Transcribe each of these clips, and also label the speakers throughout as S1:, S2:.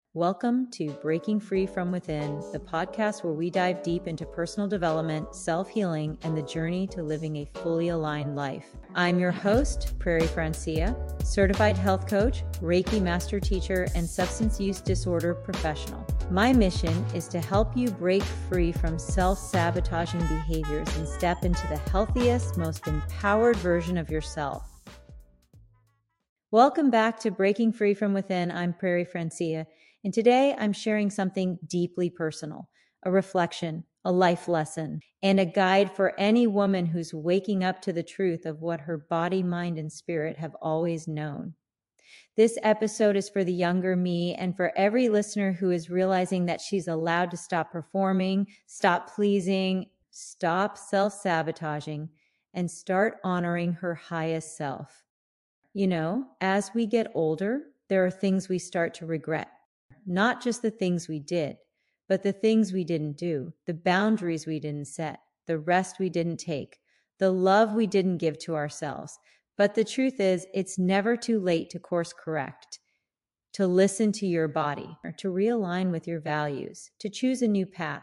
S1: Welcome to Breaking Free from Within, the podcast where we dive deep into personal development, self-healing, and the journey to living a fully aligned life. I'm your host, Prairie Francia, certified health coach, Reiki master teacher, and substance use disorder professional. My mission is to help you break free from self-sabotaging behaviors and step into the healthiest, most empowered version of yourself. Welcome back to Breaking Free from Within. I'm Prairie Francia. And today I'm sharing something deeply personal, a reflection, a life lesson, and a guide for any woman who's waking up to the truth of what her body, mind, and spirit have always known. This episode is for the younger me and for every listener who is realizing that she's allowed to stop performing, stop pleasing, stop self-sabotaging, and start honoring her highest self. You know, as we get older, there are things we start to regret. Not just the things we did, but the things we didn't do, the boundaries we didn't set, the rest we didn't take, the love we didn't give to ourselves. But the truth is, it's never too late to course correct, to listen to your body, or to realign with your values, to choose a new path.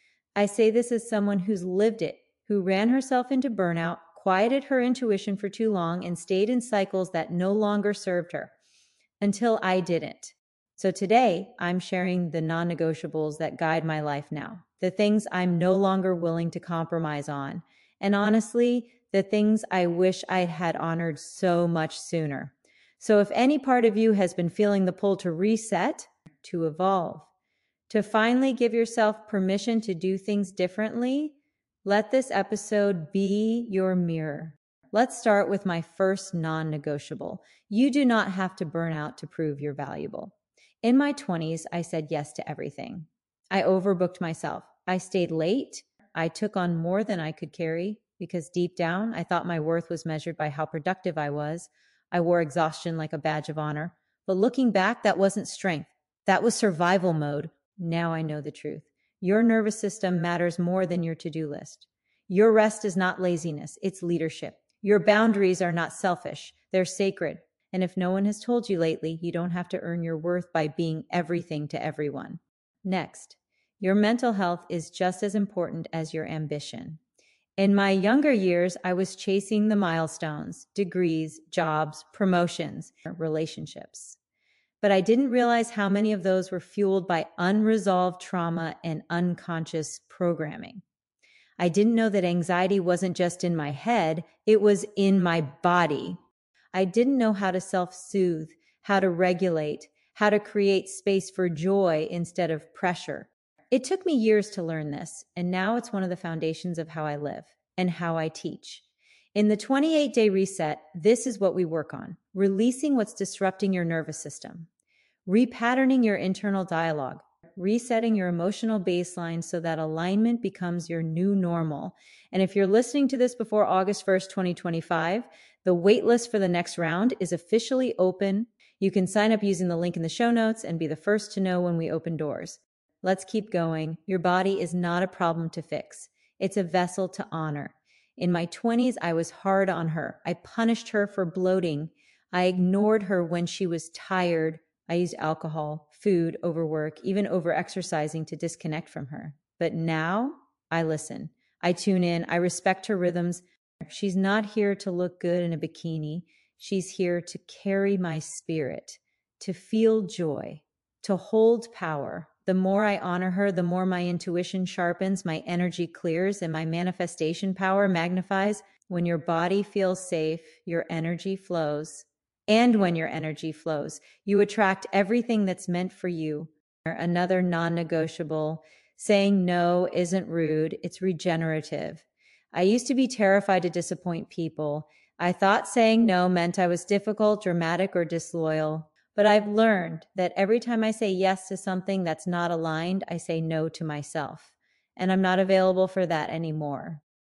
S1: I say this as someone who's lived it, who ran herself into burnout, quieted her intuition for too long, and stayed in cycles that no longer served her, until I didn't. So today, I'm sharing the non-negotiables that guide my life now, the things I'm no longer willing to compromise on, and honestly, the things I wish I had honored so much sooner. So if any part of you has been feeling the pull to reset, to evolve, to finally give yourself permission to do things differently, let this episode be your mirror. Let's start with my first non-negotiable. You do not have to burn out to prove you're valuable. In my 20s, I said yes to everything. I overbooked myself. I stayed late. I took on more than I could carry because deep down, I thought my worth was measured by how productive I was. I wore exhaustion like a badge of honor. But looking back, that wasn't strength. That was survival mode. Now I know the truth. Your nervous system matters more than your to-do list. Your rest is not laziness. It's leadership. Your boundaries are not selfish. They're sacred. And if no one has told you lately, you don't have to earn your worth by being everything to everyone. Next, your mental health is just as important as your ambition. In my younger years, I was chasing the milestones, degrees, jobs, promotions, relationships. But I didn't realize how many of those were fueled by unresolved trauma and unconscious programming. I didn't know that anxiety wasn't just in my head, it was in my body. I didn't know how to self-soothe, how to regulate, how to create space for joy instead of pressure. It took me years to learn this, and now it's one of the foundations of how I live and how I teach. In the 28-day reset, this is what we work on: releasing what's disrupting your nervous system, repatterning your internal dialogue, resetting your emotional baseline so that alignment becomes your new normal. And if you're listening to this before August 1st, 2025, the waitlist for the next round is officially open. You can sign up using the link in the show notes and be the first to know when we open doors. Let's keep going. Your body is not a problem to fix. It's a vessel to honor. In my 20s, I was hard on her. I punished her for bloating. I ignored her when she was tired. I used alcohol, food, overwork, even over-exercising to disconnect from her. But now I listen. I tune in. I respect her rhythms. She's not here to look good in a bikini. She's here to carry my spirit, to feel joy, to hold power. The more I honor her, the more my intuition sharpens, my energy clears, and my manifestation power magnifies. When your body feels safe, your energy flows. And when your energy flows, you attract everything that's meant for you. Another non-negotiable: saying no isn't rude, it's regenerative. I used to be terrified to disappoint people. I thought saying no meant I was difficult, dramatic, or disloyal. But I've learned that every time I say yes to something that's not aligned, I say no to myself. And I'm not available for that anymore.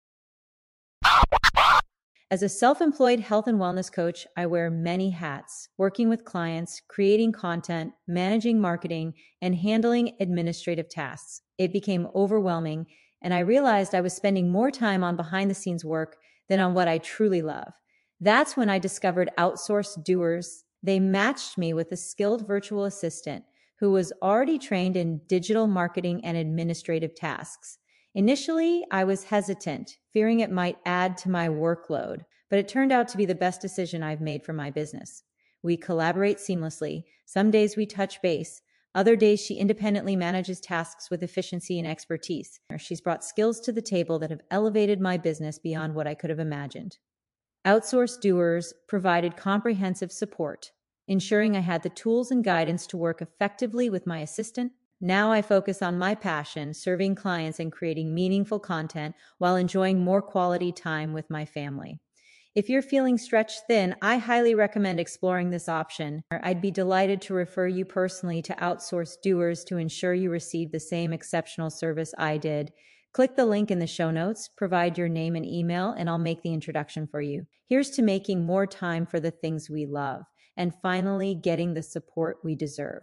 S1: As a self-employed health and wellness coach, I wear many hats, working with clients, creating content, managing marketing, and handling administrative tasks. It became overwhelming, and I realized I was spending more time on behind-the-scenes work than on what I truly love. That's when I discovered Outsourced Doers. They matched me with a skilled virtual assistant who was already trained in digital marketing and administrative tasks. Initially, I was hesitant, fearing it might add to my workload, but it turned out to be the best decision I've made for my business. We collaborate seamlessly. Some days we touch base. Other days she independently manages tasks with efficiency and expertise. She's brought skills to the table that have elevated my business beyond what I could have imagined. Outsourced Doers provided comprehensive support, ensuring I had the tools and guidance to work effectively with my assistant. Now I focus on my passion, serving clients and creating meaningful content while enjoying more quality time with my family. If you're feeling stretched thin, I highly recommend exploring this option. I'd be delighted to refer you personally to Outsourced Doers to ensure you receive the same exceptional service I did. Click the link in the show notes, provide your name and email, and I'll make the introduction for you. Here's to making more time for the things we love, and finally getting the support we deserve.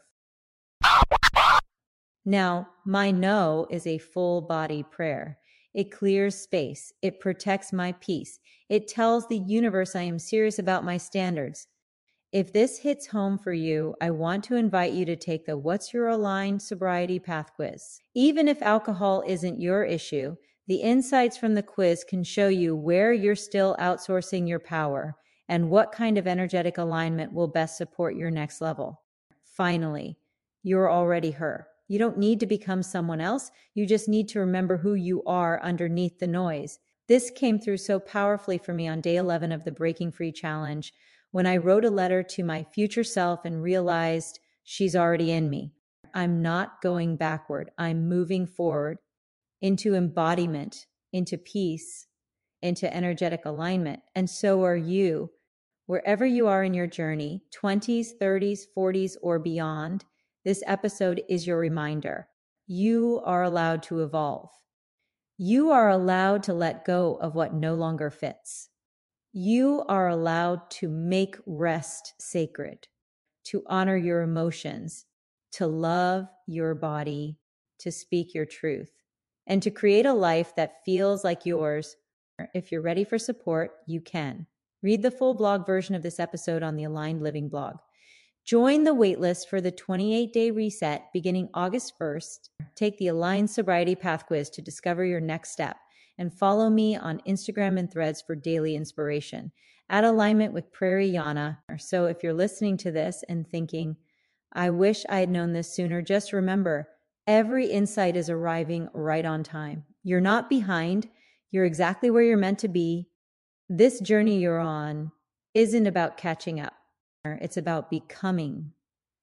S1: Now, my no is a full body prayer. It clears space. It protects my peace. It tells the universe I am serious about my standards. If this hits home for you, I want to invite you to take the What's Your Aligned Sobriety Path quiz. Even if alcohol isn't your issue, the insights from the quiz can show you where you're still outsourcing your power and what kind of energetic alignment will best support your next level. Finally, you're already her. You don't need to become someone else. You just need to remember who you are underneath the noise. This came through so powerfully for me on day 11 of the Breaking Free Challenge, when I wrote a letter to my future self and realized she's already in me. I'm not going backward. I'm moving forward into embodiment, into peace, into energetic alignment. And so are you. Wherever you are in your journey, 20s, 30s, 40s, or beyond, this episode is your reminder. You are allowed to evolve. You are allowed to let go of what no longer fits. You are allowed to make rest sacred, to honor your emotions, to love your body, to speak your truth, and to create a life that feels like yours. If you're ready for support, you can. Read the full blog version of this episode on the Aligned Living blog. Join the waitlist for the 28-day reset beginning August 1st. Take the Aligned Sobriety Path quiz to discover your next step, and follow me on Instagram and Threads for daily inspiration at Alignment with Prairie Yana. So if you're listening to this and thinking, I wish I had known this sooner, just remember, every insight is arriving right on time. You're not behind. You're exactly where you're meant to be. This journey you're on isn't about catching up. It's about becoming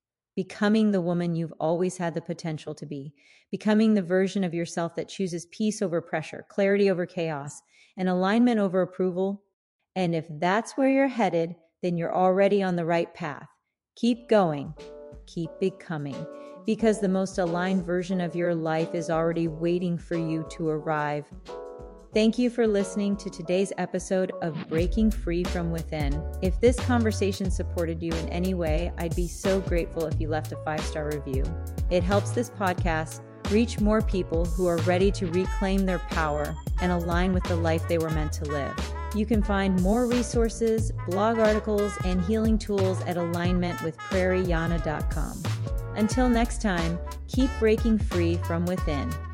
S1: the woman you've always had the potential to be, becoming the version of yourself that chooses peace over pressure, clarity over chaos, and alignment over approval. And if that's where you're headed, then you're already on the right path. Keep going, keep becoming, because the most aligned version of your life is already waiting for you to arrive. Thank you for listening to today's episode of Breaking Free from Within. If this conversation supported you in any way, I'd be so grateful if you left a 5-star review. It helps this podcast reach more people who are ready to reclaim their power and align with the life they were meant to live. You can find more resources, blog articles, and healing tools at alignmentwithprairieyana.com. Until next time, keep breaking free from within.